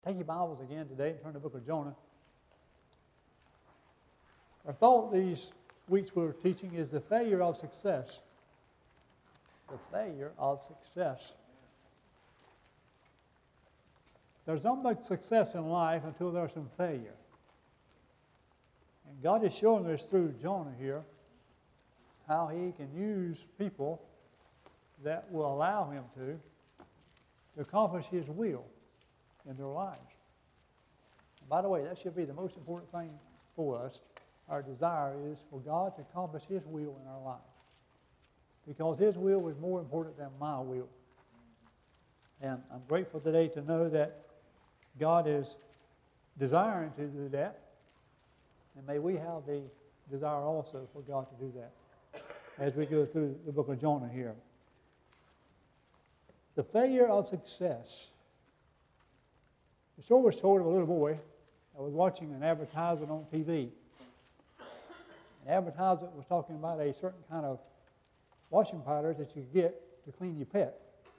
Take your Bibles again today and turn to the book of Jonah. Our thought these weeks we're teaching is the failure of success. The failure of success. There's not much success in life until there's some failure. And God is showing us through Jonah here how He can use people that will allow Him to accomplish His will in their lives. And by the way, that should be the most important thing for us. Our desire is for God to accomplish His will in our lives. Because His will is more important than my will. And I'm grateful today to know that God is desiring to do that. And may we have the desire also for God to do that as we go through the book of Jonah here. The failure of success. The story was told of a little boy that was watching an advertisement on TV. The advertisement was talking about a certain kind of washing powders that you could get to clean your pet.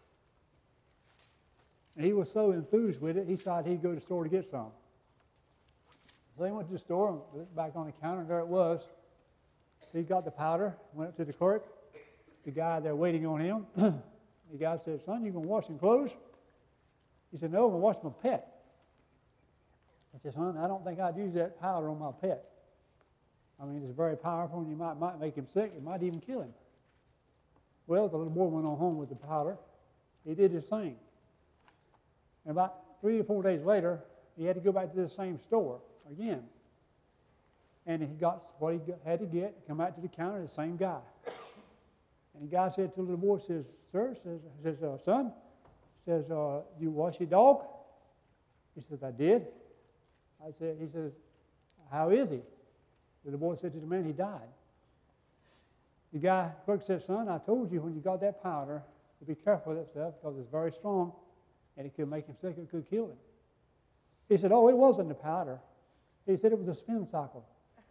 And he was so enthused with it, he decided he'd go to the store to get some. So he went to the store and looked back on the counter, and there it was. So he got the powder, went up to the clerk, the guy there waiting on him. The guy said, "Son, you going to wash some clothes?" He said, "No, I'm going to wash my pet." I said, "Son, I don't think I'd use that powder on my pet. I mean, it's very powerful, and you might make him sick. It might even kill him." Well, the little boy went on home with the powder. He did his thing. And about 3 or 4 days later, he had to go back to the same store again. And he got what he had to get, come out to the counter, the same guy. And the guy said to the little boy, says, "Sir," "Son," says, "you wash your dog?" He says, "I did." He says, "How is he?" The little boy said to the man, "He died." The clerk said, "Son, I told you when you got that powder to be careful with that stuff because it's very strong and it could make him sick, it could kill him." He said, "Oh, it wasn't the powder." He said it was a spin cycle.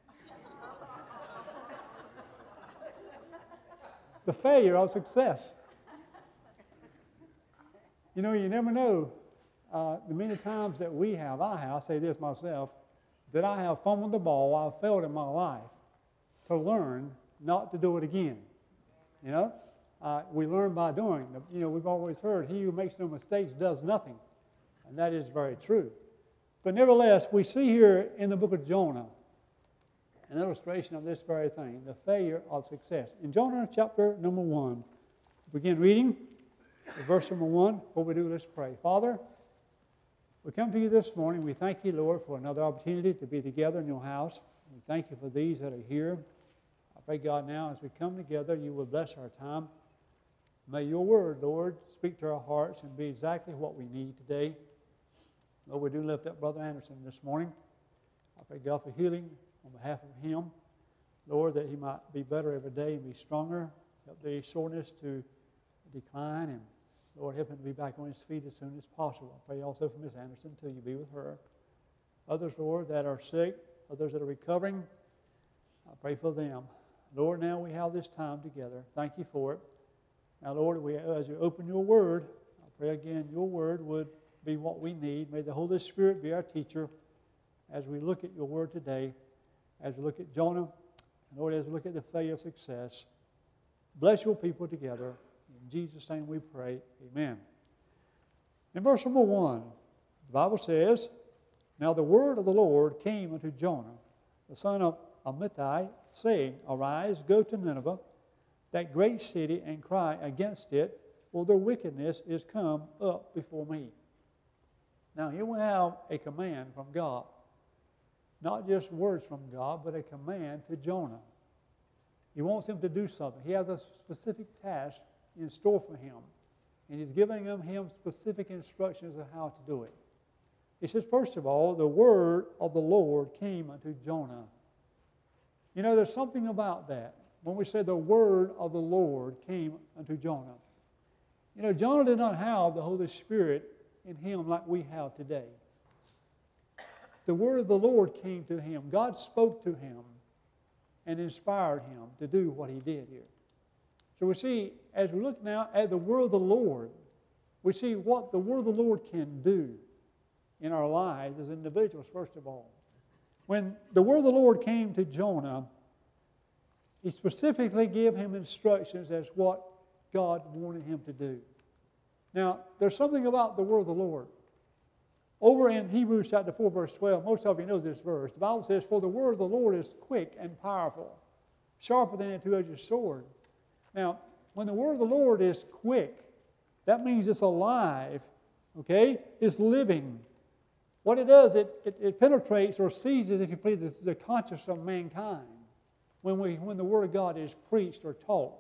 The failure of success. You know, you never know the many times that I say this myself, that I have fumbled the ball, I've failed in my life to learn not to do it again. You know, we learn by doing. You know, we've always heard, he who makes no mistakes does nothing. And that is very true. But nevertheless, we see here in the book of Jonah an illustration of this very thing, the failure of success. In Jonah chapter number 1, begin reading verse number 1. Before we do, let's pray. Father, we come to you this morning. We thank you, Lord, for another opportunity to be together in your house. We thank you for these that are here. I pray, God, now as we come together, you will bless our time. May your word, Lord, speak to our hearts and be exactly what we need today. Lord, we do lift up Brother Anderson this morning. I pray, God, for healing on behalf of him. Lord, that he might be better every day and be stronger. Help the soreness to decline, and Lord, help him to be back on his feet as soon as possible. I pray also for Miss Anderson until you be with her. Others, Lord, that are sick, others that are recovering, I pray for them. Lord, now we have this time together. Thank you for it. Now, Lord, as you open your word, I pray again your word would be what we need. May the Holy Spirit be our teacher as we look at your word today, as we look at Jonah, and Lord, as we look at the failure of success. Bless your people together. In Jesus' name we pray. Amen. In verse number 1, the Bible says, "Now the word of the Lord came unto Jonah, the son of Amittai, saying, Arise, go to Nineveh, that great city, and cry against it, for their wickedness is come up before me." Now here we have a command from God. Not just words from God, but a command to Jonah. He wants him to do something. He has a specific task in store for him. And he's giving him specific instructions of how to do it. He says, first of all, the word of the Lord came unto Jonah. You know, there's something about that. When we say the word of the Lord came unto Jonah. You know, Jonah did not have the Holy Spirit in him like we have today. The word of the Lord came to him. God spoke to him and inspired him to do what he did here. So we see, as we look now at the word of the Lord, we see what the word of the Lord can do. in our lives as individuals, first of all. When the word of the Lord came to Jonah, he specifically gave him instructions as what God wanted him to do. Now, there's something about the word of the Lord. Over in Hebrews chapter 4, verse 12, most of you know this verse. The Bible says, "For the word of the Lord is quick and powerful, sharper than a two-edged sword." Now, when the word of the Lord is quick, that means it's alive, okay? It's living. What it does, it penetrates or seizes, if you please, the conscience of mankind when the word of God is preached or taught.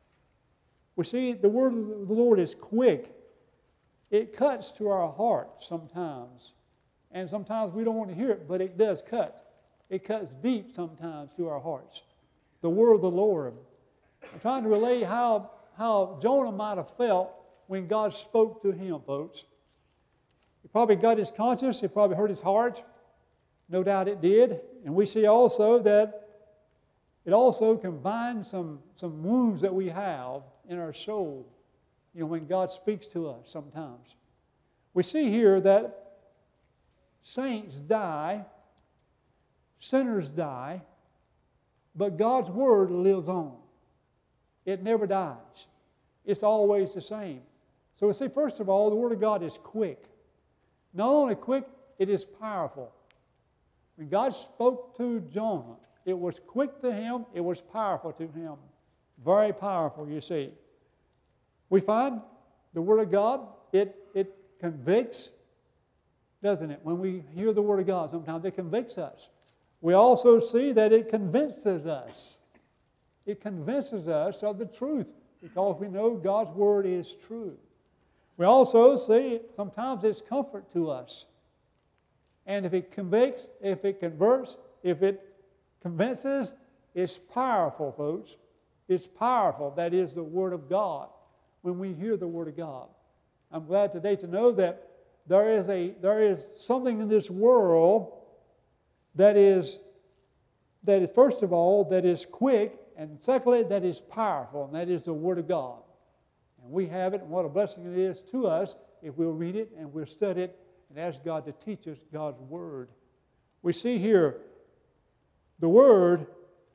We see the word of the Lord is quick. It cuts to our heart sometimes. And sometimes we don't want to hear it, but it does cut. It cuts deep sometimes to our hearts. The word of the Lord. I'm trying to relay how Jonah might have felt when God spoke to him, folks. It probably got his conscience. It probably hurt his heart. No doubt it did. And we see also that it also combines some wounds that we have in our soul, when God speaks to us sometimes. We see here that saints die, sinners die, but God's word lives on. It never dies. It's always the same. So we see, first of all, the word of God is quick. Not only quick, it is powerful. When God spoke to Jonah, it was quick to him, it was powerful to him. Very powerful, you see. We find the Word of God, it convicts, doesn't it? When we hear the Word of God, sometimes it convicts us. We also see that it convinces us. It convinces us of the truth because we know God's Word is true. We also see sometimes it's comfort to us. And if it convicts, if it converts, if it convinces, it's powerful, folks. It's powerful. That is the Word of God. When we hear the Word of God, I'm glad today to know that there is something in this world that is first of all that is quick, and secondly that is powerful, and that is the Word of God. And we have it, and what a blessing it is to us if we'll read it and we'll study it and ask God to teach us God's Word. We see here the Word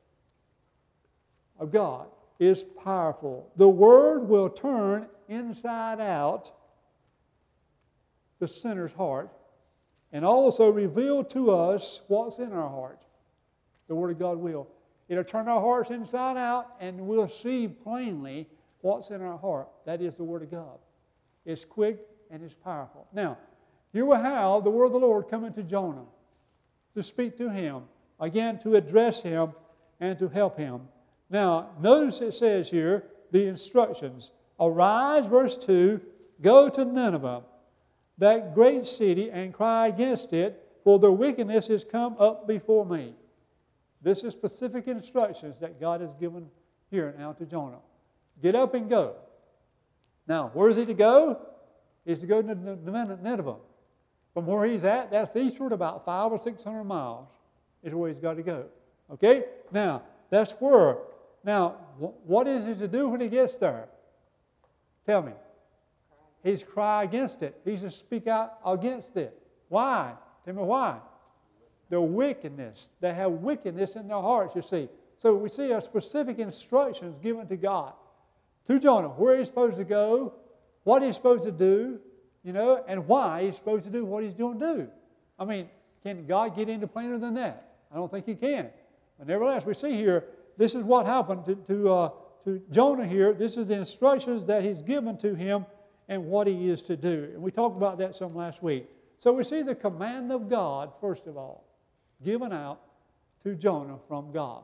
of God is powerful. The Word will turn inside out the sinner's heart and also reveal to us what's in our heart. The Word of God will. It'll turn our hearts inside out and we'll see plainly what's in our heart. That is the Word of God. It's quick and it's powerful. Now, here we have the Word of the Lord coming to Jonah to speak to him, again to address him and to help him. Now, notice it says here, the instructions. Arise, verse 2, go to Nineveh, that great city, and cry against it, for their wickedness has come up before me. This is specific instructions that God has given here now to Jonah. Get up and go. Now, where is he to go? He's to go to Nineveh. From where he's at, that's eastward about 500 or 600 miles is where he's got to go. Okay? Now, that's where. Now, what is he to do when he gets there? Tell me. He's cry against it. He's to speak out against it. Why? Tell me why. The wickedness. They have wickedness in their hearts, you see. So we see a specific instructions given to God. To Jonah, where he's supposed to go, what he's supposed to do, and why he's supposed to do what he's going to do. I mean, can God get any plainer than that? I don't think he can. But nevertheless, we see here, this is what happened to Jonah here. This is the instructions that he's given to him and what he is to do. And we talked about that some last week. So we see the command of God, first of all, given out to Jonah from God.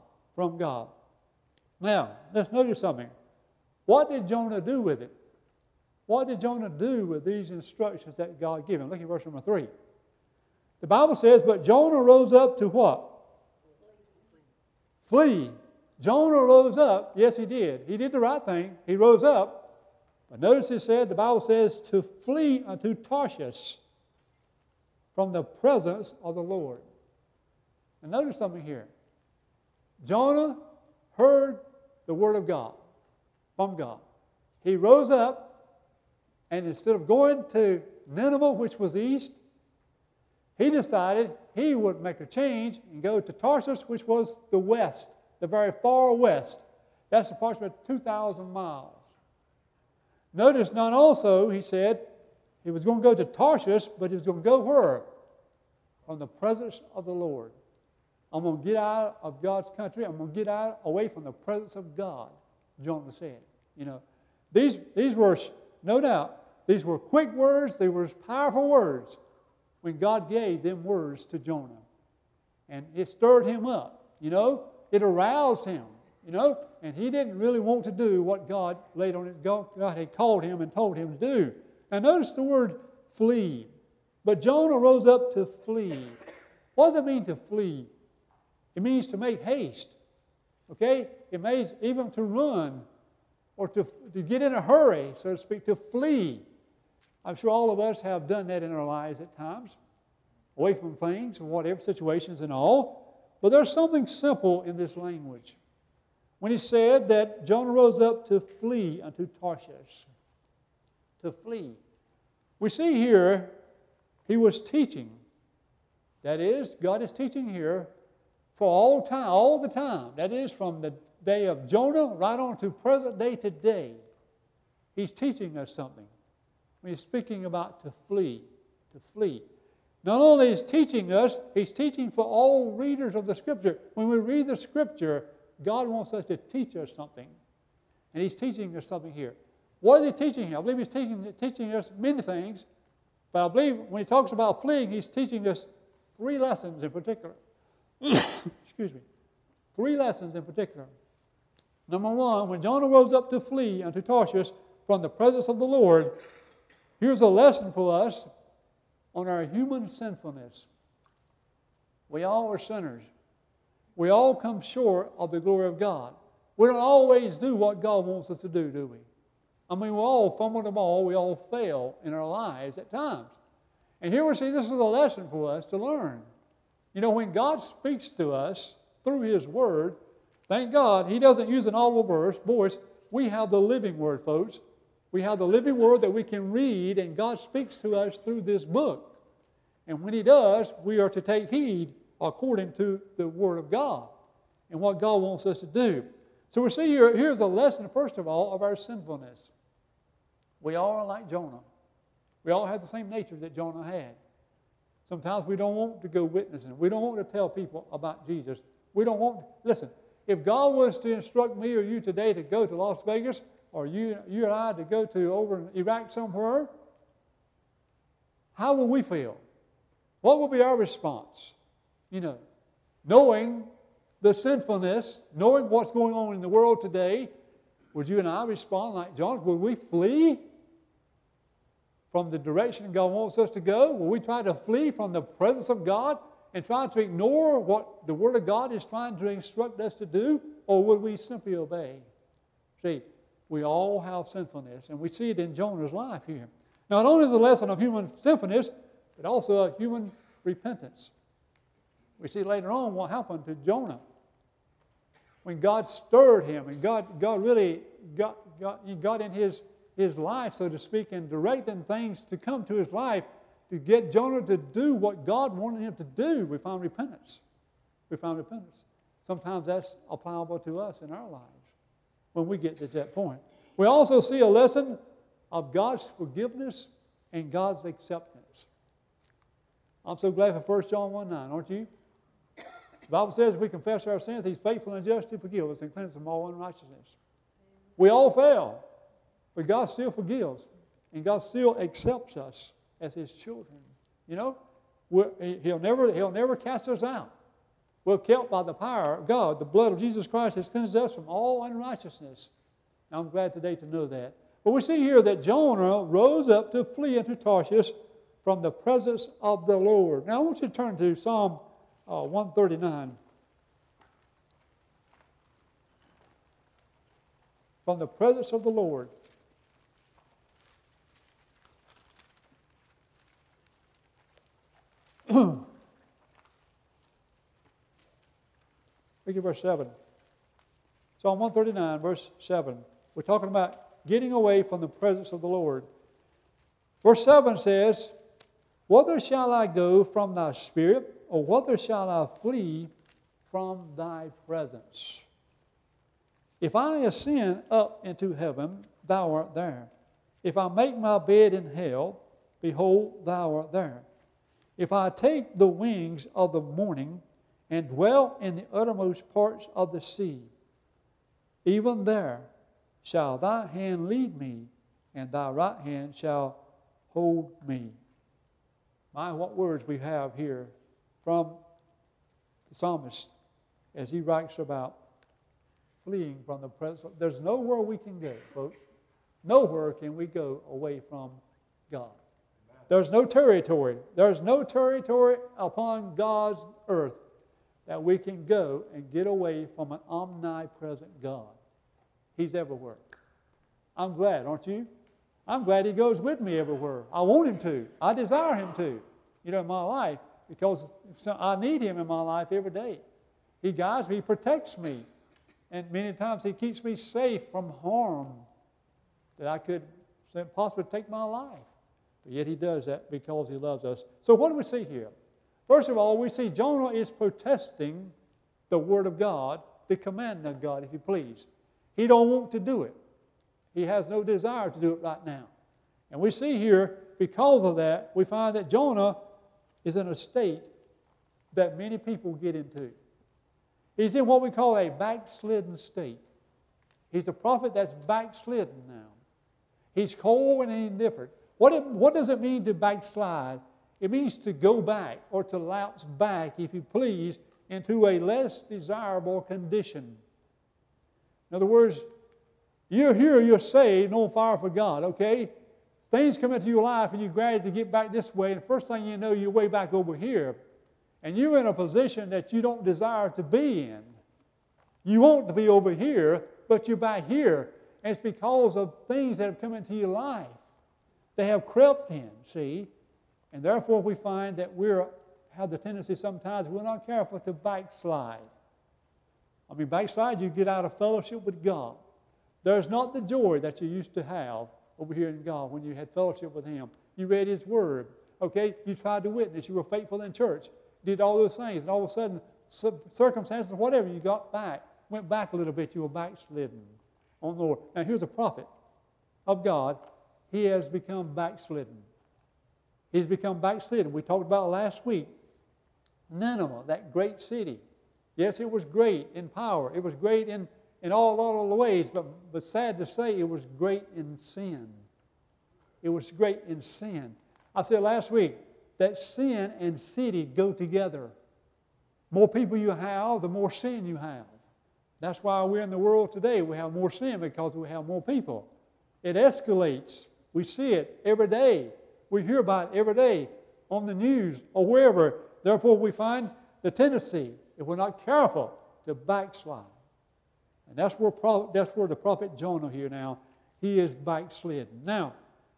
Now, let's notice something. What did Jonah do with it? What did Jonah do with these instructions that God gave him? Look at verse number 3. The Bible says, but Jonah rose up to what? Flee. Jonah rose up. Yes, he did. He did the right thing. He rose up. But notice it said, the Bible says, to flee unto Tarshish from the presence of the Lord. And notice something here. Jonah heard the word of God, from God. He rose up, and instead of going to Nineveh, which was east, he decided he would make a change and go to Tarshish, which was the west, the very far west. That's approximately 2,000 miles. Notice not also, he said, he was going to go to Tarshish, but he was going to go where? From the presence of the Lord. I'm going to get out of God's country. I'm going to get out away from the presence of God, Jonah said. You know, these were, no doubt, these were quick words. They were powerful words when God gave them words to Jonah. And it stirred him up, you know. It aroused him, you know. And he didn't really want to do what God laid on it. God had called him and told him to do. Now notice the word flee. But Jonah rose up to flee. What does it mean to flee? It means to make haste. Okay? It means even to run or to get in a hurry, so to speak, to flee. I'm sure all of us have done that in our lives at times, away from things and whatever situations and all. But there's something simple in this language. When he said that Jonah rose up to flee unto Tarshish. To flee. We see here he was teaching. That is, God is teaching here for all time, all the time. That is, from the day of Jonah right on to present day today. He's teaching us something. When he's speaking about to flee, to flee. Not only is teaching us, he's teaching for all readers of the Scripture. When we read the Scripture, God wants us to teach us something. And he's teaching us something here. What is he teaching here? I believe he's teaching us many things. But I believe when he talks about fleeing, he's teaching us 3 lessons in particular. Excuse me. 3 lessons in particular. Number 1, when Jonah rose up to flee unto Tarshish from the presence of the Lord, here's a lesson for us on our human sinfulness. We all are sinners. We all come short of the glory of God. We don't always do what God wants us to do we? I mean, we all fumble the ball. We all fail in our lives at times. And here we see this is a lesson for us to learn. You know, when God speaks to us through His Word, thank God He doesn't use an audible voice. We have the living Word, folks. We have the living Word that we can read, and God speaks to us through this book. And when He does, we are to take heed according to the Word of God and what God wants us to do. So we see here's a lesson, first of all, of our sinfulness. We all are like Jonah. We all have the same nature that Jonah had. Sometimes we don't want to go witnessing. We don't want to tell people about Jesus. We don't want, listen, if God was to instruct me or you today to go to Las Vegas, or you and I to go to over in Iraq somewhere, how will we feel? What will be our response? You know, knowing the sinfulness, knowing what's going on in the world today, would you and I respond like Jonah? Will we flee from the direction God wants us to go? Will we try to flee from the presence of God and try to ignore what the Word of God is trying to instruct us to do? Or will we simply obey? See, we all have sinfulness, and we see it in Jonah's life here. Not only is a lesson of human sinfulness, but also a human repentance. We see later on what happened to Jonah. When God stirred him, and God really got in his life, so to speak, and directed things to come to his life to get Jonah to do what God wanted him to do, we found repentance. We found repentance. Sometimes that's applicable to us in our lives when we get to that point. We also see a lesson of God's forgiveness and God's acceptance. I'm so glad for 1 John 1:9, aren't you? The Bible says if we confess our sins, He's faithful and just to forgive us and cleanse us from all unrighteousness. We all fail, but God still forgives, and God still accepts us as His children. You know, He'll never cast us out. We're kept by the power of God. The blood of Jesus Christ has cleansed us from all unrighteousness. And I'm glad today to know that. But we see here that Jonah rose up to flee into Tarshish from the presence of the Lord. Now I want you to turn to Psalm 139. From the presence of the Lord. Look at verse 7. Psalm 139, verse 7. We're talking about getting away from the presence of the Lord. Verse 7 says, Whither shall I go from thy spirit, or whither shall I flee from thy presence? If I ascend up into heaven, thou art there. If I make my bed in hell, behold, thou art there. If I take the wings of the morning and dwell in the uttermost parts of the sea, even there shall thy hand lead me, and thy right hand shall hold me. My, what words we have here from the psalmist as he writes about fleeing from the presence. There's nowhere we can go, folks. Nowhere can we go away from God. There's no territory. There's no territory upon God's earth that we can go and get away from an omnipresent God. He's everywhere. I'm glad, aren't you? I'm glad He goes with me everywhere. I want Him to. I desire Him to, in my life, because I need Him in my life every day. He guides me, He protects me, and many times He keeps me safe from harm that I could possibly take my life. But yet He does that because He loves us. So what do we see here? First of all, we see Jonah is protesting the Word of God, the commandment of God, if you please. He don't want to do it. He has no desire to do it right now. And we see here, because of that, we find that Jonah is in a state that many people get into. He's in what we call a backslidden state. He's a prophet that's backslidden now. He's cold and indifferent. What does it mean to backslide? It means to go back or to lapse back, if you please, into a less desirable condition. In other words, you're here, you're saved, on fire for God, okay? Things come into your life and you gradually get back this way, and the first thing you know, you're way back over here. And you're in a position that you don't desire to be in. You want to be over here, but you're back here. And it's because of things that have come into your life. They have crept in, see? And therefore we find that we have the tendency sometimes, we're not careful to backslide. Backslide, you get out of fellowship with God. There's not the joy that you used to have over here in God when you had fellowship with Him. You read His Word, okay? You tried to witness. You were faithful in church. Did all those things. And all of a sudden, circumstances, whatever, you went back a little bit. You were backslidden on the Lord. Now, here's a prophet of God. He has become backslidden. He's become backslidden. We talked about last week. Nineveh, that great city. Yes, it was great in power. It was great in all the ways, but sad to say, it was great in sin. It was great in sin. I said last week that sin and city go together. More people you have, the more sin you have. That's why we're in the world today. We have more sin because we have more people. It escalates. We see it every day. We hear about it every day on the news or wherever. Therefore, we find the tendency, if we're not careful, to backslide. And that's where the prophet Jonah here now, he is backslidden. Now,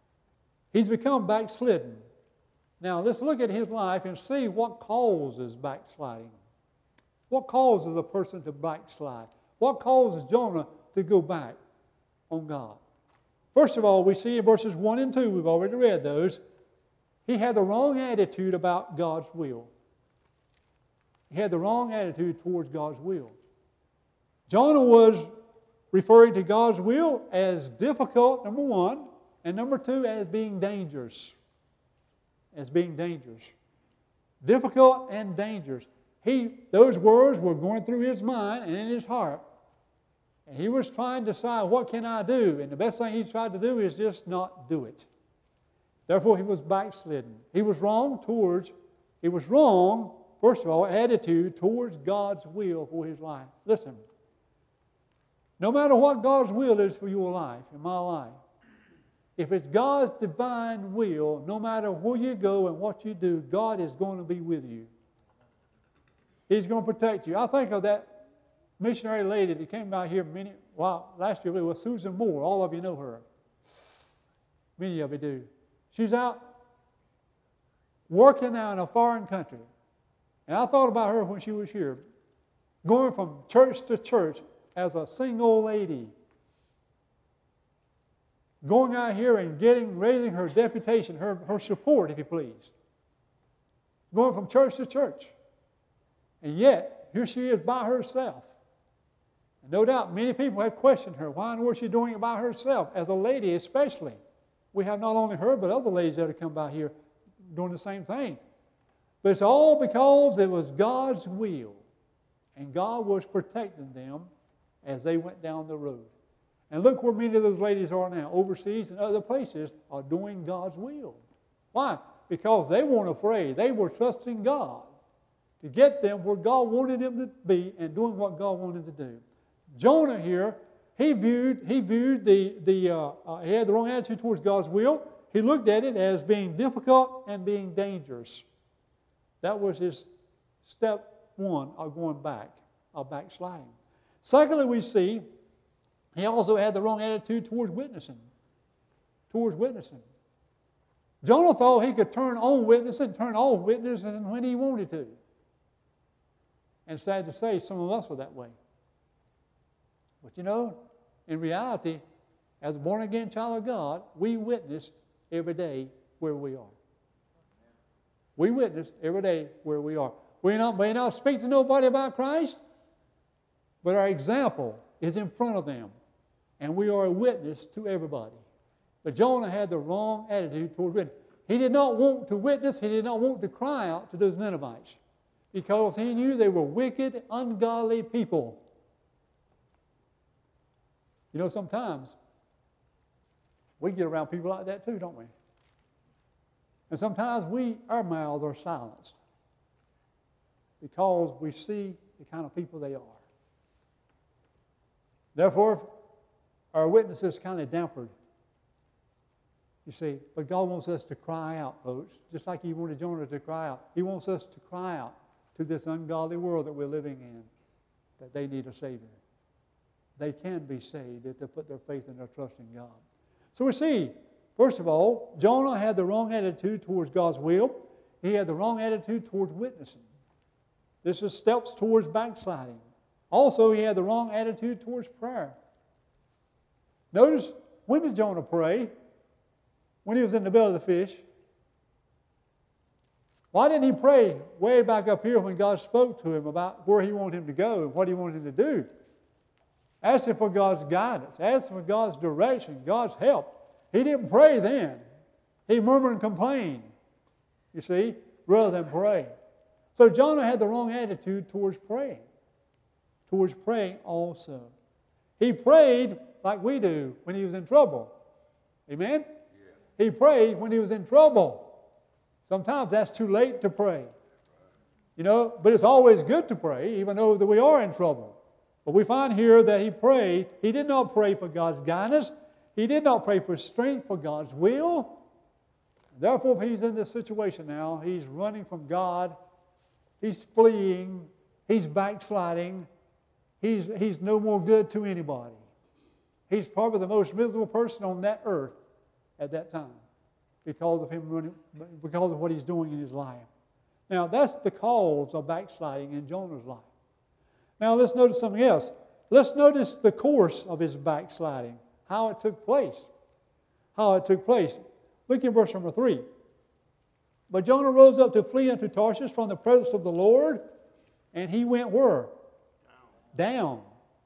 he's become backslidden. Now, let's look at his life and see what causes backsliding. What causes a person to backslide? What causes Jonah to go back on God? First of all, we see in verses 1 and 2, we've already read those, he had the wrong attitude about God's will. He had the wrong attitude towards God's will. Jonah was referring to God's will as difficult, number one, and number two, as being dangerous. As being dangerous. Difficult and dangerous. Those words were going through his mind and in his heart. And he was trying to decide, what can I do? And the best thing he tried to do is just not do it. Therefore, he was backslidden. He was wrong, first of all, attitude towards God's will for his life. Listen, no matter what God's will is for your life, in my life, if it's God's divine will, no matter where you go and what you do, God is going to be with you. He's going to protect you. I think of that missionary lady that came out here last year was Susan Moore. All of you know her. Many of you do. She's out working out in a foreign country. And I thought about her when she was here, going from church to church as a single lady, going out here and raising her deputation, her support, if you please. going from church to church. And yet, here she is by herself. And no doubt many people have questioned her. Why in the world is she doing it by herself? As a lady especially. We have not only her, but other ladies that have come by here doing the same thing. But it's all because it was God's will. And God was protecting them as they went down the road. And look where many of those ladies are now. Overseas and other places are doing God's will. Why? Because they weren't afraid. They were trusting God to get them where God wanted them to be and doing what God wanted to do. Jonah here, he had the wrong attitude towards God's will. He looked at it as being difficult and being dangerous. That was his step one of going back, of backsliding. Secondly, we see he also had the wrong attitude towards witnessing. Jonah thought he could turn on witnessing when he wanted to. And sad to say, some of us were that way. But you know, in reality, as a born-again child of God, we witness every day where we are. We witness every day where we are. We may not speak to nobody about Christ, but our example is in front of them. And we are a witness to everybody. But Jonah had the wrong attitude toward witness. He did not want to witness. He did not want to cry out to those Ninevites because he knew they were wicked, ungodly people. You know, sometimes we get around people like that too, don't we? And sometimes our mouths are silenced because we see the kind of people they are. Therefore, our witness is kind of dampened. You see, but God wants us to cry out, folks, just like He wanted Jonah to cry out. He wants us to cry out to this ungodly world that we're living in, that they need a Savior. They can be saved if they put their faith and their trust in God. So we see, first of all, Jonah had the wrong attitude towards God's will. He had the wrong attitude towards witnessing. This is steps towards backsliding. Also, he had the wrong attitude towards prayer. Notice, when did Jonah pray? When he was in the belly of the fish. Why didn't he pray way back up here when God spoke to him about where He wanted him to go and what He wanted him to do? Asking for God's guidance, asking for God's direction, God's help. He didn't pray then. He murmured and complained, you see, rather than pray. So Jonah had the wrong attitude towards praying also. He prayed like we do when he was in trouble. Amen? Yeah. He prayed when he was in trouble. Sometimes that's too late to pray. You know, but it's always good to pray, even though that we are in trouble. But we find here that he prayed. He did not pray for God's guidance. He did not pray for strength for God's will. Therefore, if he's in this situation now, he's running from God. He's fleeing. He's backsliding. He's no more good to anybody. He's probably the most miserable person on that earth at that time because of him running, because of what he's doing in his life. Now, that's the cause of backsliding in Jonah's life. Now, let's notice something else. Let's notice the course of his backsliding, how it took place. Look at verse number 3. But Jonah rose up to flee unto Tarshish from the presence of the Lord, and he went where? Down.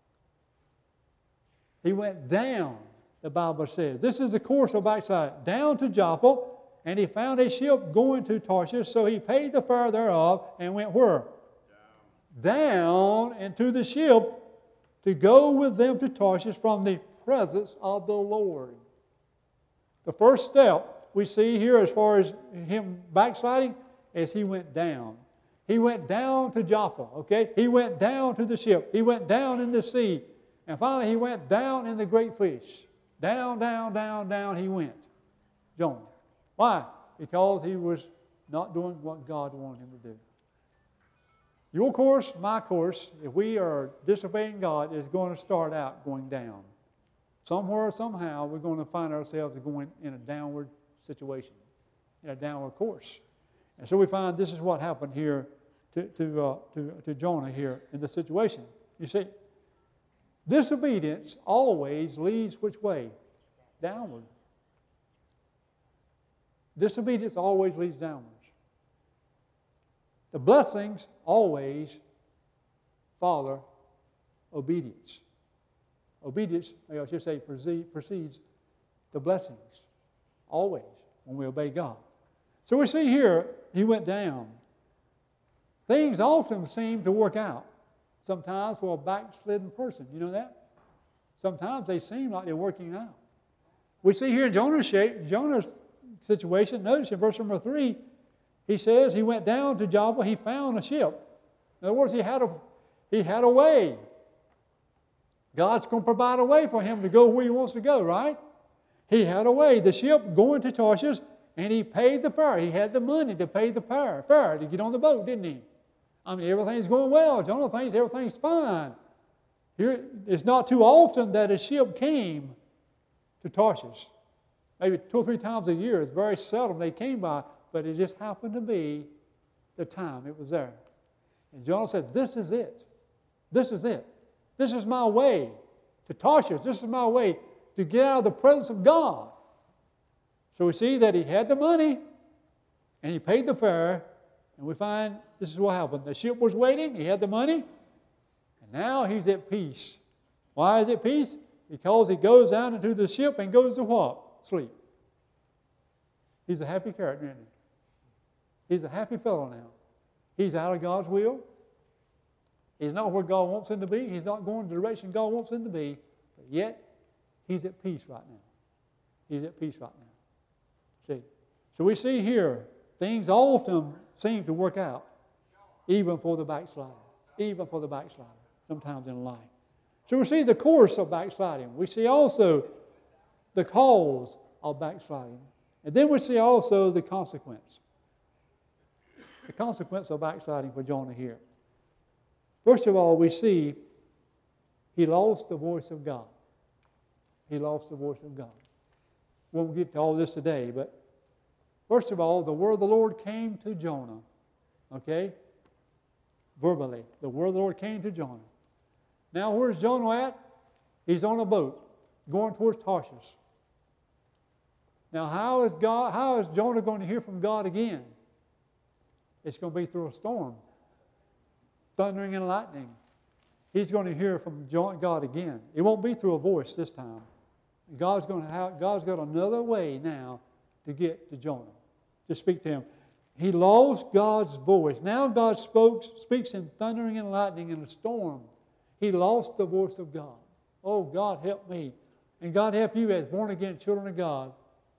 He went down, the Bible says. This is the course of backsliding. Down to Joppa, and he found a ship going to Tarshish, so he paid the fare thereof, and went where? Down into the ship to go with them to Tarshish from the presence of the Lord. The first step we see here as far as him backsliding is he went down. He went down to Joppa, okay? He went down to the ship. He went down in the sea. And finally he went down in the great fish. Down, down, down, down he went. Jonah. Why? Because he was not doing what God wanted him to do. Your course, my course, if we are disobeying God, is going to start out going down. Somewhere, somehow, we're going to find ourselves going in a downward situation, in a downward course. And so we find this is what happened here to Jonah here in this situation. You see, disobedience always leads which way? Downward. Disobedience always leads downwards. The blessings always follow obedience. Obedience, I should say, precedes the blessings. Always, when we obey God. So we see here, he went down. Things often seem to work out. Sometimes for a backslidden person. You know that? Sometimes they seem like they're working out. We see here in Jonah's situation, notice in verse number 3, he says he went down to Joppa, he found a ship. In other words, he had a way. God's going to provide a way for him to go where he wants to go, right? He had a way. The ship going to Tarshish, and he paid the fare. He had the money to pay the fare to get on the boat, didn't he? I mean, everything's going well. Jonah thinks everything's fine. Here, it's not too often that a ship came to Tarshish. Maybe 2 or 3 times a year. It's very seldom they came by, but it just happened to be the time it was there. And Jonah said, this is it. This is it. This is my way to Tarshish. This is my way to get out of the presence of God. So we see that he had the money and he paid the fare, and we find this is what happened. The ship was waiting, he had the money, and now he's at peace. Why is it peace? Because he goes down into the ship and goes to what? Sleep. He's a happy character, isn't he? He's a happy fellow now. He's out of God's will. He's not where God wants him to be. He's not going the direction God wants him to be. But yet, he's at peace right now. He's at peace right now. See? So we see here, things often seem to work out, even for the backslider. Even for the backslider, sometimes in life. So we see the course of backsliding. We see also the cause of backsliding. And then we see also the consequence. The consequence of backsliding for Jonah here. First of all, we see he lost the voice of God. He lost the voice of God. We won't get to all this today, but first of all, the word of the Lord came to Jonah. Okay? Verbally. The word of the Lord came to Jonah. Now, where's Jonah at? He's on a boat going towards Tarshish. Now, how is Jonah going to hear from God again? It's going to be through a storm. Thundering and lightning. He's going to hear from God again. It won't be through a voice this time. God's got another way now to get to Jonah, to speak to him. He lost God's voice. Now God speaks in thundering and lightning in a storm. He lost the voice of God. Oh, God, help me. And God help you as born-again children of God,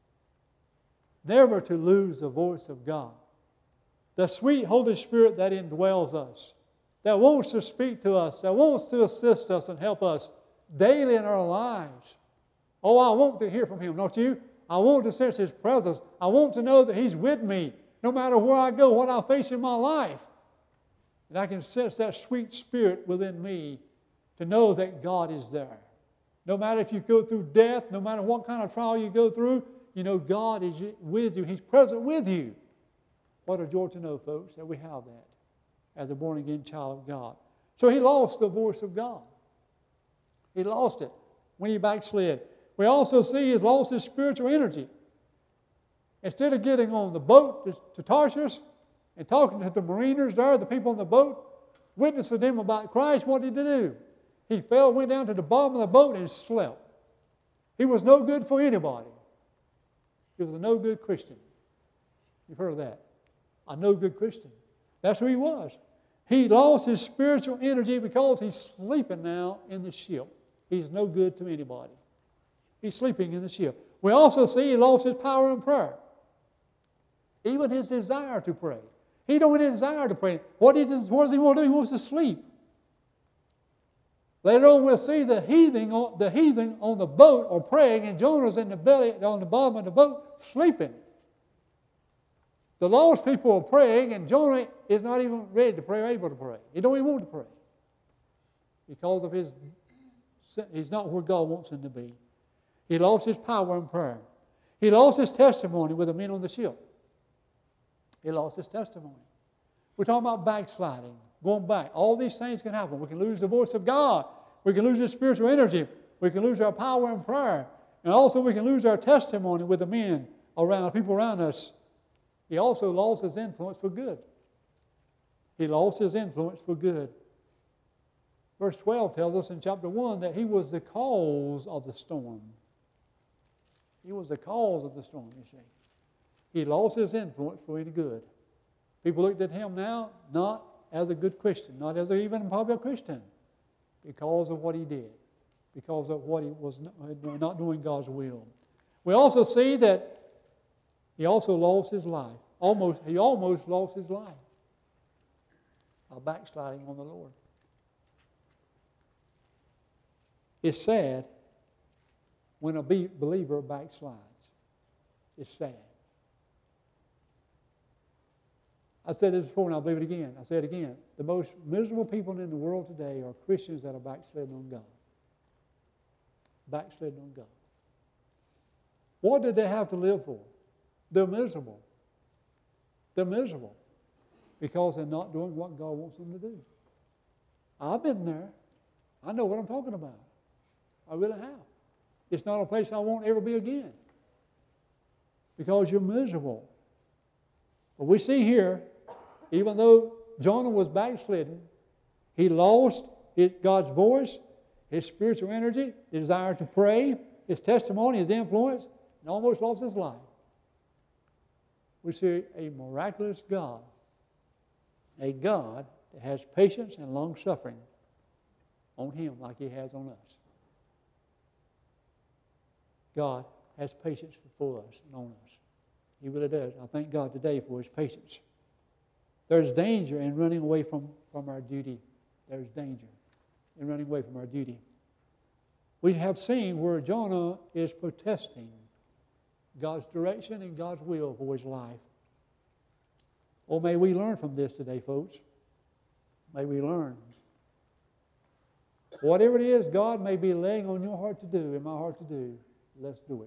never to lose the voice of God. The sweet Holy Spirit that indwells us, that wants to speak to us, that wants to assist us and help us daily in our lives. Oh, I want to hear from Him, don't you? I want to sense His presence. I want to know that He's with me, no matter where I go, what I face in my life. And I can sense that sweet spirit within me to know that God is there. No matter if you go through death, no matter what kind of trial you go through, you know God is with you. He's present with you. What a joy to know, folks, that we have that as a born-again child of God. So he lost the voice of God. He lost it when he backslid. We also see he lost his spiritual energy. Instead of getting on the boat to Tarshish and talking to the mariners there, the people on the boat, witnessing them about Christ, what did he do? He went down to the bottom of the boat and slept. He was no good for anybody. He was a no good Christian. You've heard of that. A no good Christian. That's who he was. He lost his spiritual energy because he's sleeping now in the ship. He's no good to anybody. He's sleeping in the ship. We also see he lost his power in prayer. Even his desire to pray. He don't desire to pray. What does he want to do? He wants to sleep. Later on we'll see the heathen on the boat are praying, and Jonah's on the bottom of the boat sleeping. The lost people are praying, and Jonah is not even ready to pray or able to pray. He don't even want to pray. Because of he's not where God wants him to be. He lost his power in prayer. He lost his testimony with the men on the ship. He lost his testimony. We're talking about backsliding, going back. All these things can happen. We can lose the voice of God. We can lose our spiritual energy. We can lose our power in prayer. And also we can lose our testimony with the men around, the people around us. He also lost his influence for good. He lost his influence for good. Verse 12 tells us in chapter 1 that he was the cause of the storm. He was the cause of the storm, you see. He lost his influence for any good. People looked at him now not as a good Christian, not as even probably a Christian, because of what he did, because of what he was not doing God's will. We also see that he also lost his life. He almost lost his life by backsliding on the Lord. It's sad when a believer backslides. It's sad. I said this before and I'll believe it again. I say it again. The most miserable people in the world today are Christians that are backslidden on God. Backslidden on God. What did they have to live for? They're miserable. They're miserable because they're not doing what God wants them to do. I've been there. I know what I'm talking about. I really have. It's not a place I won't ever be again because you're miserable. But we see here, even though Jonah was backslidden, he lost God's voice, his spiritual energy, his desire to pray, his testimony, his influence, and almost lost his life. We see a miraculous God, a God that has patience and long-suffering on him like he has on us. God has patience for us and on us. He really does. I thank God today for his patience. There's danger in running away from our duty. There's danger in running away from our duty. We have seen where Jonah is protesting God's direction and God's will for his life. Oh, may we learn from this today, folks. May we learn. Whatever it is God may be laying on your heart to do, in my heart to do, let's do it.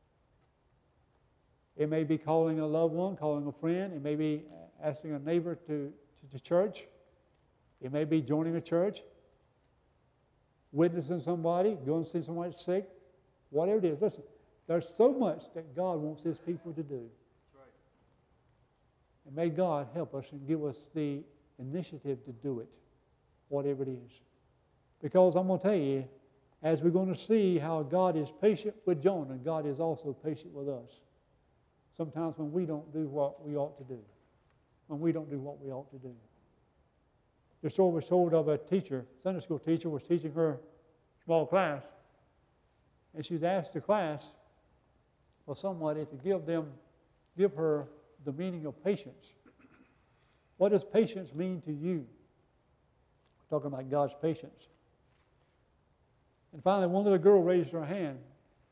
It may be calling a loved one, calling a friend. It may be asking a neighbor to church. It may be joining a church, witnessing somebody, going to see somebody sick. Whatever it is, listen, there's so much that God wants his people to do. That's right. And may God help us and give us the initiative to do it, whatever it is. Because I'm going to tell you, as we're going to see how God is patient with Jonah, God is also patient with us. Sometimes when we don't do what we ought to do. When we don't do what we ought to do. The story was told of a teacher, Sunday school teacher, was teaching her small class. And she's asked the class for somebody to give her the meaning of patience. What does patience mean to you? We're talking about God's patience. And finally, one little girl raised her hand.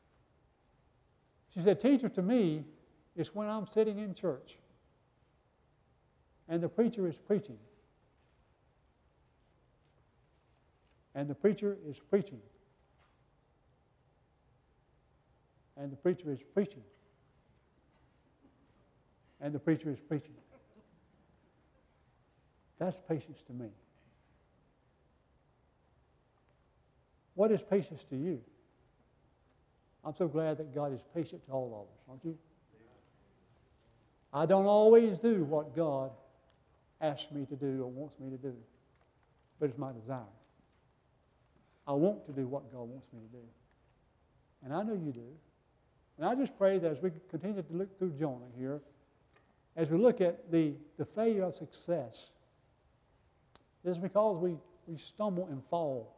She said, "Teacher, to me, it's when I'm sitting in church and the preacher is preaching. And the preacher is preaching. And the preacher is preaching. And the preacher is preaching." That's patience to me. What is patience to you? I'm so glad that God is patient to all of us, aren't you? I don't always do what God asks me to do or wants me to do, but it's my desire. I want to do what God wants me to do. And I know you do. And I just pray that as we continue to look through Jonah here, as we look at the failure of success, it's because we stumble and fall.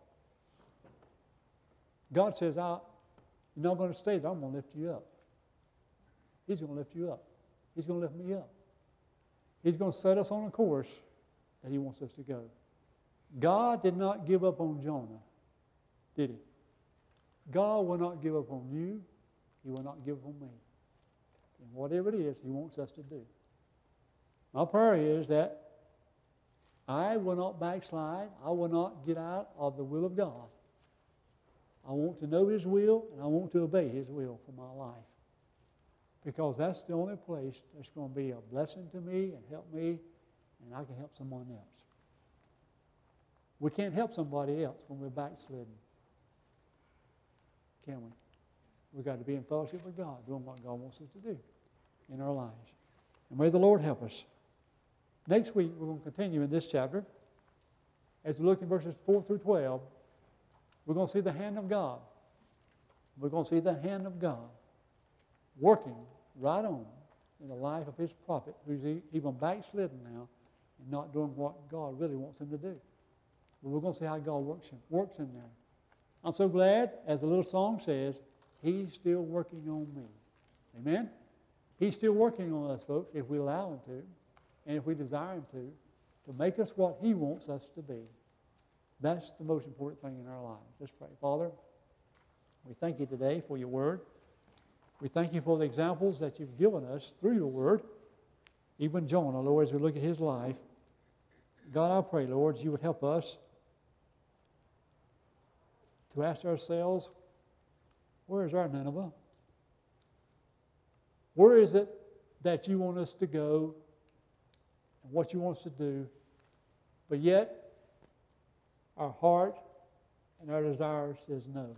God says, you're not going to stay there. I'm going to lift you up. He's going to lift you up. He's going to lift me up. He's going to set us on a course that he wants us to go. God did not give up on Jonah, did he? God will not give up on you. He will not give up on me. And whatever it is he wants us to do. My prayer is that I will not backslide. I will not get out of the will of God. I want to know his will, and I want to obey his will for my life. Because that's the only place that's going to be a blessing to me and help me, and I can help someone else. We can't help somebody else when we're backslidden. Can we? We've got to be in fellowship with God, doing what God wants us to do in our lives. And may the Lord help us. Next week, we're going to continue in this chapter. As we look in verses 4 through 12, we're going to see the hand of God. We're going to see the hand of God working right on in the life of his prophet, who's even backslidden now and not doing what God really wants him to do. But we're going to see how God works in there. I'm so glad, as the little song says, he's still working on me. Amen? He's still working on us, folks, if we allow him to, and if we desire him to make us what he wants us to be. That's the most important thing in our lives. Let's pray. Father, we thank you today for your word. We thank you for the examples that you've given us through your word. Even Jonah, Lord, as we look at his life, God, I pray, Lord, you would help us to ask ourselves, where is our Nineveh? Where is it that you want us to go and what you want us to do? But yet, our heart and our desire says no.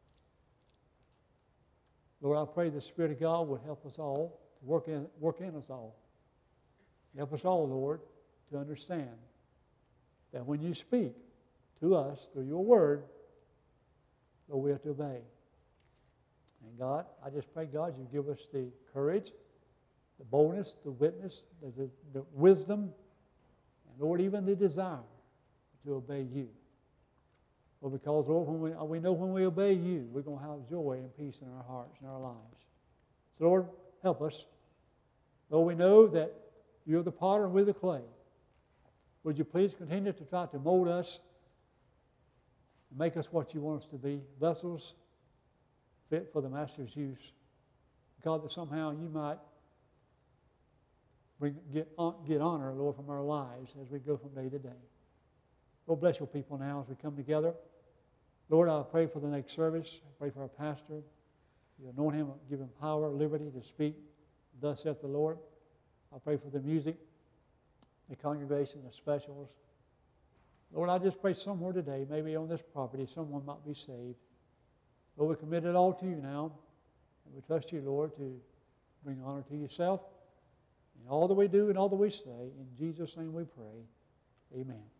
Lord, I pray the Spirit of God would help us all to work in us all. Help us all, Lord, to understand that when you speak to us through your word, Lord, we have to obey. And God, I just pray, God, you give us the courage, the boldness, the witness, the wisdom, and Lord, even the desire to obey you. Well, because, Lord, when we know when we obey you, we're going to have joy and peace in our hearts and our lives. So, Lord, help us. Lord, we know that you're the potter and we're the clay. Would you please continue to try to mold us and make us what you want us to be, vessels fit for the Master's use. God, that somehow you might get honor, Lord, from our lives as we go from day to day. Lord, bless your people now as we come together. Lord, I pray for the next service. I pray for our pastor. You anoint him, give him power, liberty to speak. Thus saith the Lord. I pray for the music, the congregation, the specials. Lord, I just pray somewhere today, maybe on this property, someone might be saved. Lord, we commit it all to you now. And we trust you, Lord, to bring honor to yourself in all that we do and all that we say. In Jesus' name we pray. Amen.